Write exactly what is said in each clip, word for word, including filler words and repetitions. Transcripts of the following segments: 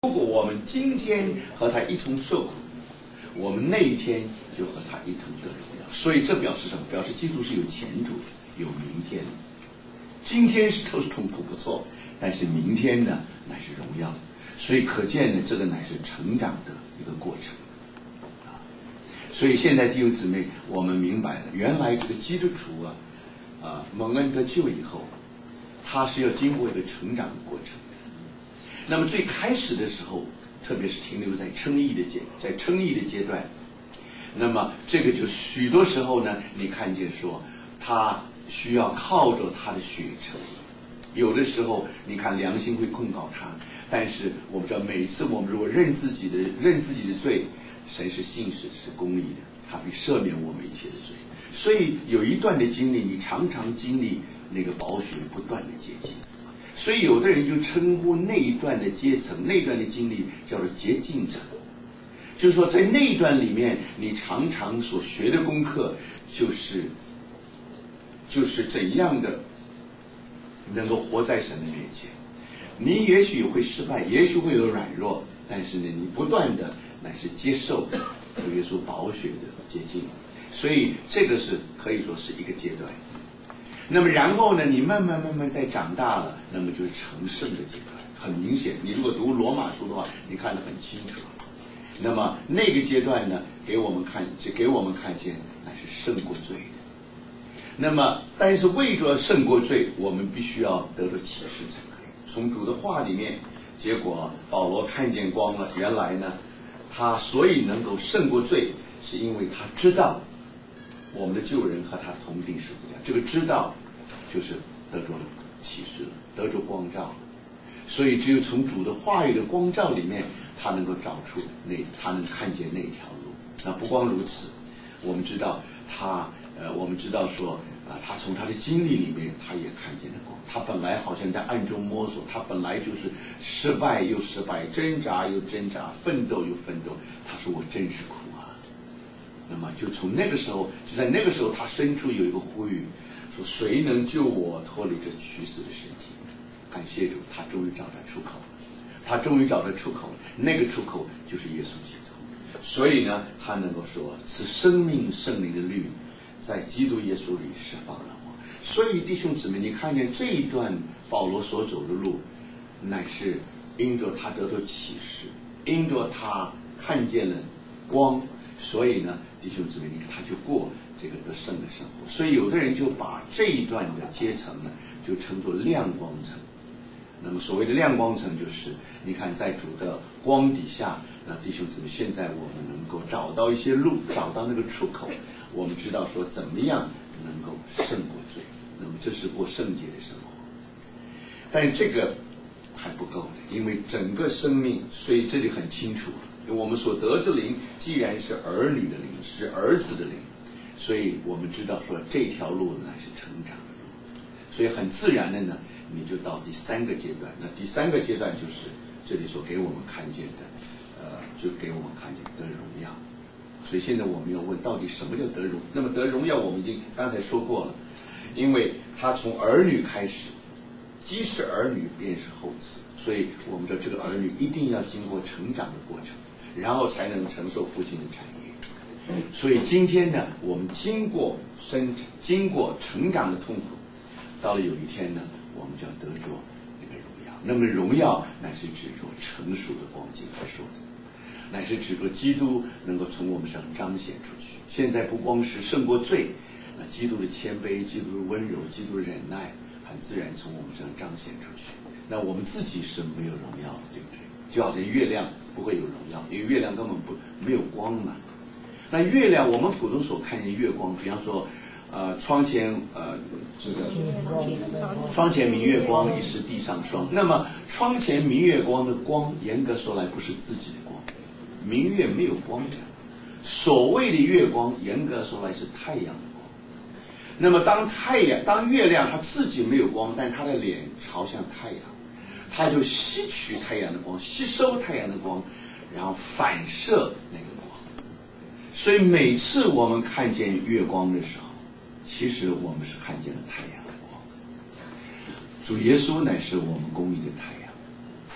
如果我们今天和他一同受苦，我们那一天就和他一同得荣耀。所以这表示什么？表示基督是有前途的，有明天的。今天是都是痛苦不错，但是明天呢乃是荣耀。所以可见呢，这个乃是成长的一个过程啊。所以现在弟兄姊妹，我们明白了，原来这个基督徒啊，啊蒙恩得救以后，他是要经过一个成长的过程。那么最开始的时候，特别是停留在称义的阶，在称义的阶段，那么这个就许多时候呢，你看见说他需要靠着他的血成。有的时候你看良心会控告他，但是我们知道每次我们如果认自己的认自己的罪，神是信实是公义的，他必赦免我们一切的罪。所以有一段的经历，你常常经历那个宝血不断的洁净。所以有的人就称呼那一段的阶层，那一段的经历叫做洁净者。就是说在那一段里面，你常常所学的功课就是就是怎样的能够活在神的面前。你也许会失败，也许会有软弱，但是呢，你不断的乃是接受主耶稣宝血的洁净。所以这个是可以说是一个阶段。那么然后呢，你慢慢慢慢再长大了，那么就是成圣的阶段。很明显，你如果读罗马书的话，你看得很清楚。那么那个阶段呢，给我们看，给我们看见那是胜过罪的。那么但是为着胜过罪，我们必须要得到启示才可以。从主的话里面，结果保罗看见光了，原来呢，他所以能够胜过罪，是因为他知道我们的救人和他同定十字架。这个知道就是得着启示了，得着光照了。所以只有从主的话语的光照里面，他能够找出那他能看见那条路。那不光如此，我们知道他呃，我们知道说啊、呃，他从他的经历里面，他也看见了光。他本来好像在暗中摸索，他本来就是失败又失败，挣扎又挣扎，奋斗又奋斗。他说我真是苦啊。那么就从那个时候，就在那个时候，他深处有一个呼吁，说谁能救我脱离这屈死的身体？感谢主，他终于找到出口了，他终于找到出口了。那个出口就是耶稣基督。所以呢，他能够说，此生命圣灵的律，在基督耶稣里释放了我。所以弟兄姊妹，你看见这一段保罗所走的路，乃是因着他得到启示，因着他看见了光，所以呢，弟兄姊妹，你看他就过这个得胜的生活。所以有的人就把这一段的阶层呢，就称作亮光层。那么所谓的亮光层，就是你看在主的光底下，那弟兄姊妹，现在我们能够找到一些路，找到那个出口，我们知道说怎么样能够胜过罪。那么这是过圣洁的生活。但是这个还不够的，因为整个生命，所以这里很清楚，我们所得之灵既然是儿女的灵，是儿子的灵，所以我们知道说这条路乃是成长的路。所以很自然的呢，你就到第三个阶段。那第三个阶段就是这里所给我们看见的，呃，就给我们看见得荣耀。所以现在我们要问，到底什么叫得荣？那么得荣耀，我们已经刚才说过了，因为他从儿女开始，既是儿女，便是后嗣。所以我们知道这个儿女一定要经过成长的过程，然后才能承受父亲的产业。所以今天呢，我们经过生经过成长的痛苦，到了有一天呢，我们就要得着那个荣耀。那么荣耀乃是指着成熟的光景来说的，乃是指着基督能够从我们身上彰显出去。现在不光是胜过罪，那基督的谦卑、基督的温柔、基督的忍耐，很自然从我们身上彰显出去。那我们自己是没有荣耀的，对不对？就好像月亮不会有荣耀，因为月亮根本不没有光嘛。那月亮，我们普通所看见月光，比方说，呃，窗前呃这个窗前明月光，疑是地上霜。那么窗前明月光的光，严格说来不是自己的光，明月没有光的。所谓的月光，严格说来是太阳的光。那么当太阳，当月亮它自己没有光，但它的脸朝向太阳，它就吸取太阳的光，吸收太阳的光，然后反射那个光。所以每次我们看见月光的时候，其实我们是看见了太阳的光。主耶稣乃是我们公义的太阳。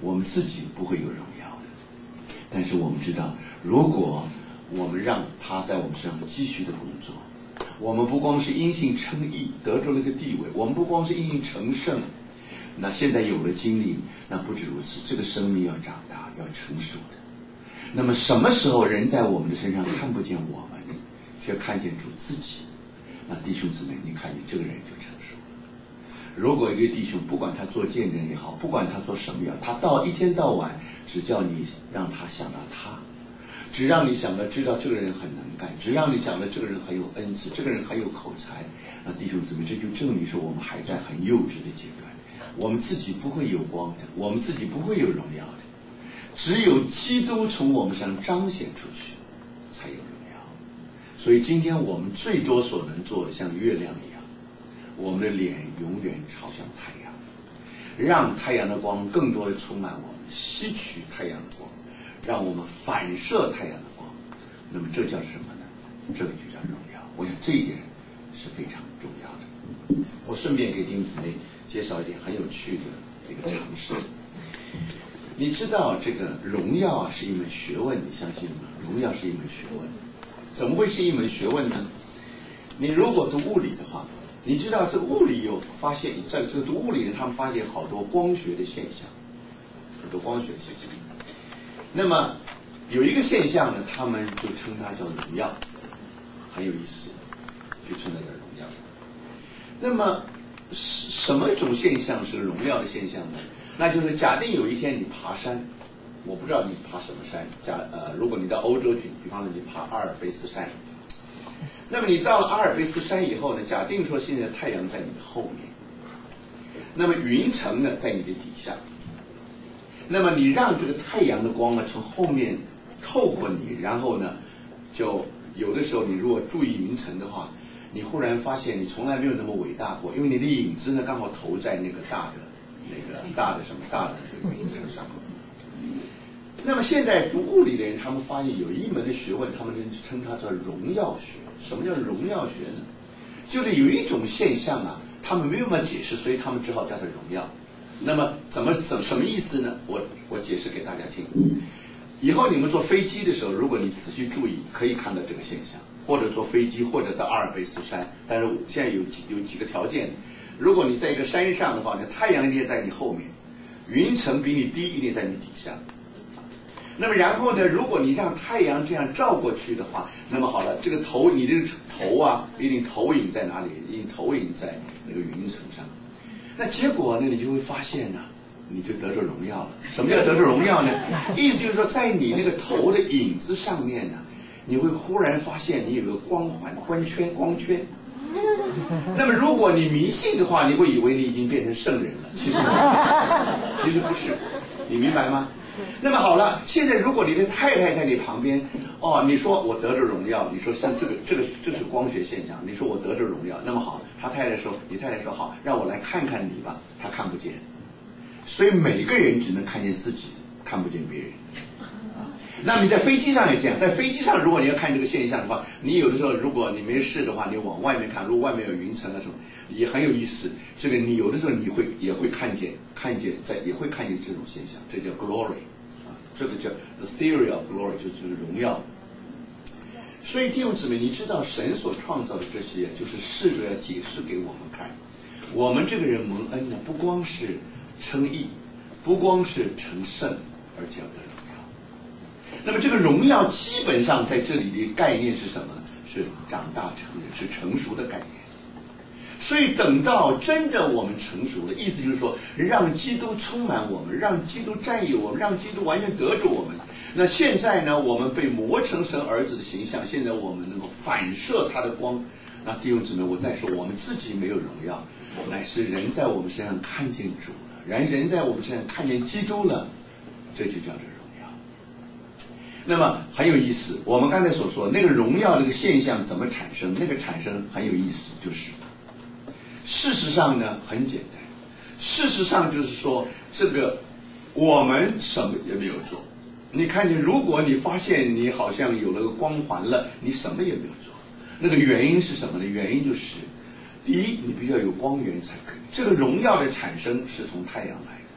我们自己不会有荣耀的。但是我们知道，如果我们让他在我们身上继续的工作，我们不光是因信称义得着了一个地位，我们不光是因信成圣，那现在有了经历，那不止如此，这个生命要长大，要成熟的。那么什么时候人在我们的身上看不见我们，却看见主自己，那弟兄姊妹，你看见这个人就成熟了。如果一个弟兄不管他做见证也好，不管他做什么也好，他到一天到晚只叫你让他想到他，只让你想到知道这个人很能干，只让你想到这个人很有恩赐，这个人很有口才，那弟兄姊妹，这就证明说我们还在很幼稚的阶段，我们自己不会有光的，我们自己不会有荣耀的，只有基督从我们身上彰显出去才有荣耀。所以今天我们最多所能做的像月亮一样，我们的脸永远朝向太阳，让太阳的光更多的充满我们，吸取太阳的光，让我们反射太阳的光。那么这叫什么呢？这个就叫荣耀。我想这一点是非常重要的。我顺便给弟兄姊妹介绍一点很有趣的一个常识。你知道这个荣耀啊是一门学问，你相信吗？荣耀是一门学问。怎么会是一门学问呢？你如果读物理的话，你知道这个物理有发现，在这个读物理人他们发现好多光学的现象，很多光学的现象。那么有一个现象呢，他们就称它叫荣耀，很有意思，就称它叫荣耀。那么什么一种现象是荣耀的现象呢？那就是假定有一天你爬山，我不知道你爬什么山，假呃，如果你到欧洲去，比方说你爬阿尔卑斯山，那么你到了阿尔卑斯山以后呢，假定说现在太阳在你的后面，那么云层呢在你的底下，那么你让这个太阳的光呢从后面透过你，然后呢就有的时候你如果注意云层的话，你忽然发现你从来没有那么伟大过，因为你的影子呢刚好投在那个大的那个大的什么大的这个云层上。那么现在读物理的人，他们发现有一门的学问，他们称它叫荣耀学。什么叫荣耀学呢？就是有一种现象啊，他们没有办法解释，所以他们只好叫它荣耀。那么怎么怎什么意思呢？我我解释给大家听。以后你们坐飞机的时候，如果你仔细注意，可以看到这个现象，或者坐飞机，或者到阿尔卑斯山。但是现在有几有几个条件，如果你在一个山上的话呢，太阳一定在你后面，云层比你低，一定在你底下。那么然后呢，如果你让太阳这样照过去的话，那么好了，这个头你的头啊，一定投影在哪里？一定投影在那个云层上。那结果呢，你就会发现呢，你就得着荣耀了。什么叫得着荣耀呢？意思就是说，在你那个头的影子上面呢，你会忽然发现你有个光环、光圈、光圈。那么如果你迷信的话，你会以为你已经变成圣人了，其实其实不是，你明白吗？那么好了，现在如果你的太太在你旁边，哦，你说我得着荣耀，你说像这个这个这是光学现象，你说我得着荣耀，那么好，他太太说，你太太说好，让我来看看你吧，他看不见，所以每个人只能看见自己，看不见别人。那么你在飞机上也这样，在飞机上如果你要看这个现象的话，你有的时候如果你没事的话，你往外面看，如果外面有云层啊什么，也很有意思。这个你有的时候你会也会看见，看见在也会看见这种现象，这叫 glory 啊，这个叫 the theory of glory， 就就是荣耀。所以弟兄姊妹，你知道神所创造的这些，就是试着要解释给我们看，我们这个人蒙恩呢，不光是称义，不光是成圣，而且要得荣耀。那么这个荣耀基本上在这里的概念是什么呢？是长大成人，是成熟的概念。所以等到真的我们成熟了，意思就是说，让基督充满我们，让基督占有我们，让基督完全得着我们。那现在呢，我们被磨成神儿子的形象，现在我们能够反射他的光。那弟兄姊妹，我再说，我们自己没有荣耀，乃是人在我们身上看见主了，然人在我们身上看见基督了，这就叫做荣耀。那么很有意思，我们刚才所说那个荣耀这个现象怎么产生？那个产生很有意思，就是事实上呢很简单，事实上就是说，这个我们什么也没有做。你看见，如果你发现你好像有了个光环了，你什么也没有做。那个原因是什么呢？原因就是，第一，你必须要有光源才可以。这个荣耀的产生是从太阳来的。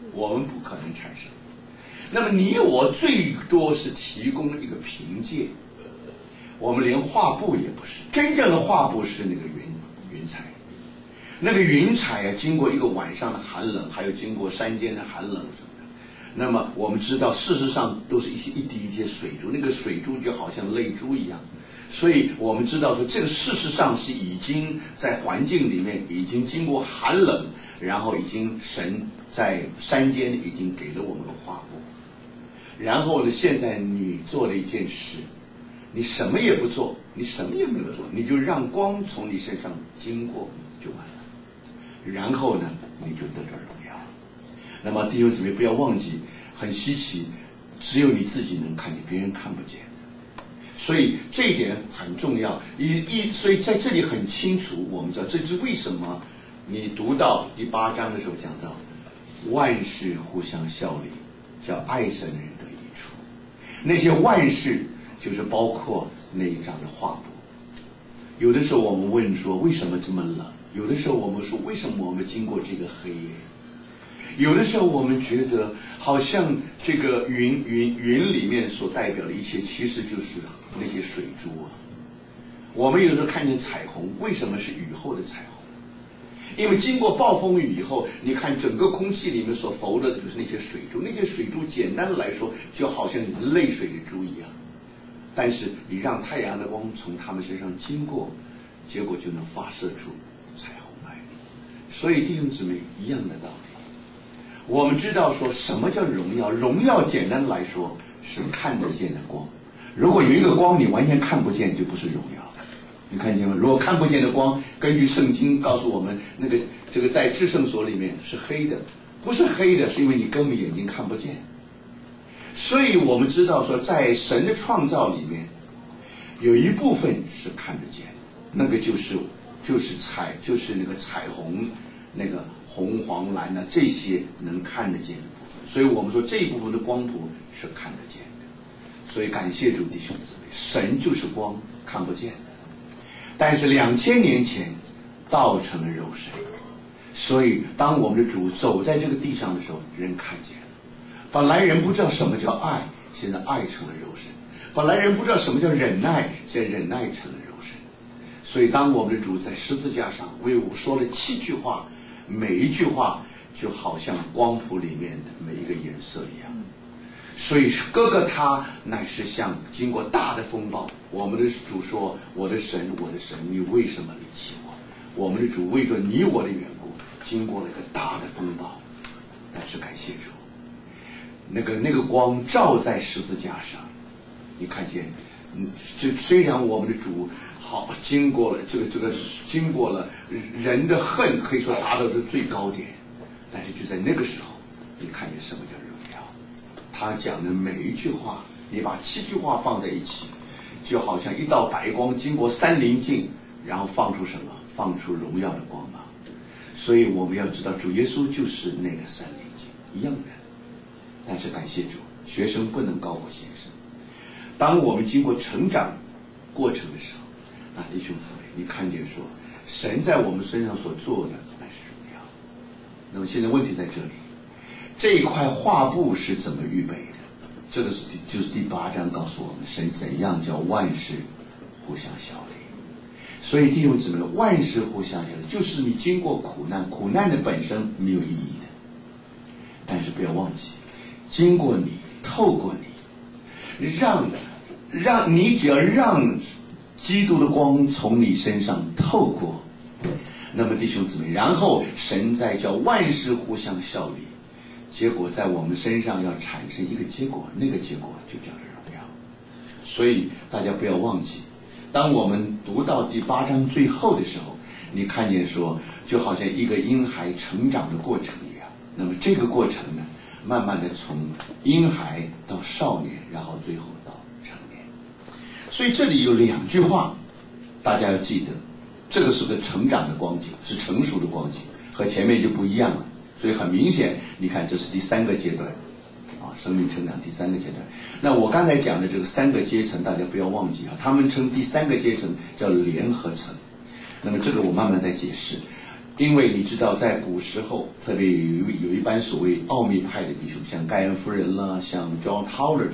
我们不可能产生。那么你我最多是提供一个凭借，我们连画布也不是，真正的画布是那个云云彩，那个云彩啊，经过一个晚上的寒冷，还有经过山间的寒冷什么的，那么我们知道，事实上都是一些一滴一些水珠，那个水珠就好像泪珠一样。所以我们知道说，这个事实上是已经在环境里面已经经过寒冷，然后已经神在山间已经给了我们个画布。然后呢，现在你做了一件事，你什么也不做，你什么也没有做，你就让光从你身上经过就完了。然后呢，你就得着荣耀。那么弟兄姊妹不要忘记，很稀奇，只有你自己能看见，别人看不见。所以这一点很重要，一一所以在这里很清楚，我们知道这是为什么。你读到第八章的时候讲到，万事互相效力，叫爱神的人得益处。那些万事就是包括那一章的画布。有的时候我们问说为什么这么冷？有的时候我们说为什么我们经过这个黑夜？有的时候我们觉得好像这个云云云里面所代表的一切，其实就是那些水珠啊。我们有时候看见彩虹，为什么是雨后的彩虹？因为经过暴风雨以后，你看整个空气里面所浮的就是那些水珠，那些水珠简单的来说，就好像泪水的珠一样。但是你让太阳的光从他们身上经过，结果就能发射出彩虹来。所以弟兄姊妹一样的道理。我们知道说什么叫荣耀？荣耀简单来说是看得见的光。如果有一个光你完全看不见，就不是荣耀。你看见吗？如果看不见的光，根据圣经告诉我们，那个这个在至圣所里面是黑的，不是黑的，是因为你根本眼睛看不见。所以我们知道说，在神的创造里面，有一部分是看得见，那个就是就是彩，就是那个彩虹。那个红黄蓝的这些能看得见的部分，所以我们说这一部分的光谱是看得见的。所以感谢主弟兄姊妹，神就是光，看不见的。但是两千年前道成了肉身，所以当我们的主走在这个地上的时候，人看见了。本来人不知道什么叫爱，现在爱成了肉身；本来人不知道什么叫忍耐，现在忍耐成了肉身。所以当我们的主在十字架上为我说了七句话，每一句话就好像光谱里面的每一个颜色一样。所以哥哥他乃是像经过大的风暴，我们的主说，我的神我的神，你为什么离弃我？我们的主为着你我的缘故，经过了一个大的风暴，但是感谢主，那个那个光照在十字架上，你看见，嗯，这虽然我们的主好经过了这个这个经过了人的恨，可以说达到这最高点，但是就在那个时候，你看见什么叫荣耀？他讲的每一句话，你把七句话放在一起，就好像一道白光经过三棱镜，然后放出什么？放出荣耀的光芒。所以我们要知道，主耶稣就是那个三棱镜一样的。但是感谢主，学生不能高过先生。当我们经过成长过程的时候，那弟兄姊妹，你看见说，神在我们身上所做的那是荣耀。那么现在问题在这里，这一块画布是怎么预备的？这个是第就是第八章告诉我们，神怎样叫万事互相效力。所以弟兄姊妹，万事互相效力，就是你经过苦难，苦难的本身没有意义的，但是不要忘记，经过你，透过你，让让你只要让基督的光从你身上透过，那么弟兄姊妹，然后神再叫万事互相效力，结果在我们身上要产生一个结果，那个结果就叫做荣耀。所以大家不要忘记，当我们读到第八章最后的时候，你看见说，就好像一个婴孩成长的过程一样。那么这个过程呢，慢慢的从婴孩到少年，然后最后到成年。所以这里有两句话，大家要记得，这个是个成长的光景，是成熟的光景，和前面就不一样了。所以很明显，你看这是第三个阶段，啊，生命成长第三个阶段。那我刚才讲的这个三个阶层，大家不要忘记啊，他们称第三个阶层叫联合层。那么这个我慢慢再解释。 因为你知道，在古时候，特别有一有一班所谓奥秘派的弟兄，像盖恩夫人啦，像 John Howard